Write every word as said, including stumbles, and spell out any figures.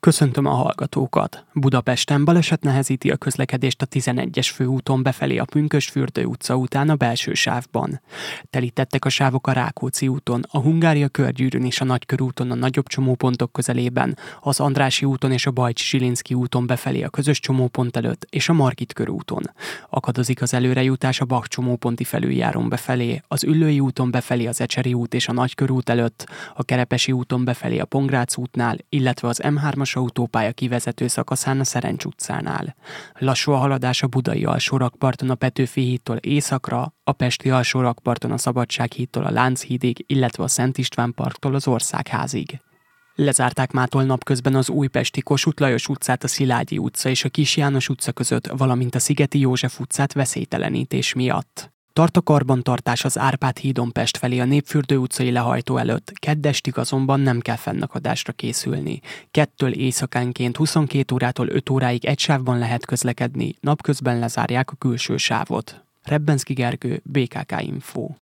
Köszöntöm a hallgatókat! Budapesten baleset nehezíti a közlekedést a tizenegyes főúton befelé a Pünkösdfürdő utca után a belső sávban. Telítettek a sávok a Rákóczi úton, a Hungária körgyűrűn és a Nagykörúton a nagyobb csomópontok közelében, az Andrássy úton és a Bajcsy-Zsilinszky úton befelé a közös csomópont előtt és a Margit körúton. Akadozik az előrejutás a Bach csomóponti felüljárón befelé, az Üllői úton befelé az Ecseri út és a Nagykörút előtt, a Kerepesi úton befelé a Pongrác útnál, illetve az M hármas autópálya kivezető szakaszán a Szerencs utcánál. Lassú a haladás a Budai alsórakparton a Petőfi hídtól északra, a Pesti alsórakparton a Szabadság hídtól a Lánchídig, illetve a Szent István parktól az Országházig. Lezárták mától napközben az újpesti Kossuth Lajos utcát a Szilágyi utca és a Kis János utca között, valamint a Szigeti József utcát veszélytelenítés miatt. Tart a karbantartás az Árpád hídon Pest felé a Népfürdő utcai lehajtó előtt, kedd estig azonban nem kell fennakadásra készülni. Kettől éjszakánként huszonkét órától öt óráig egy sávban lehet közlekedni, napközben lezárják a külső sávot. Rebbenszky Gergő, bé ká ká Info.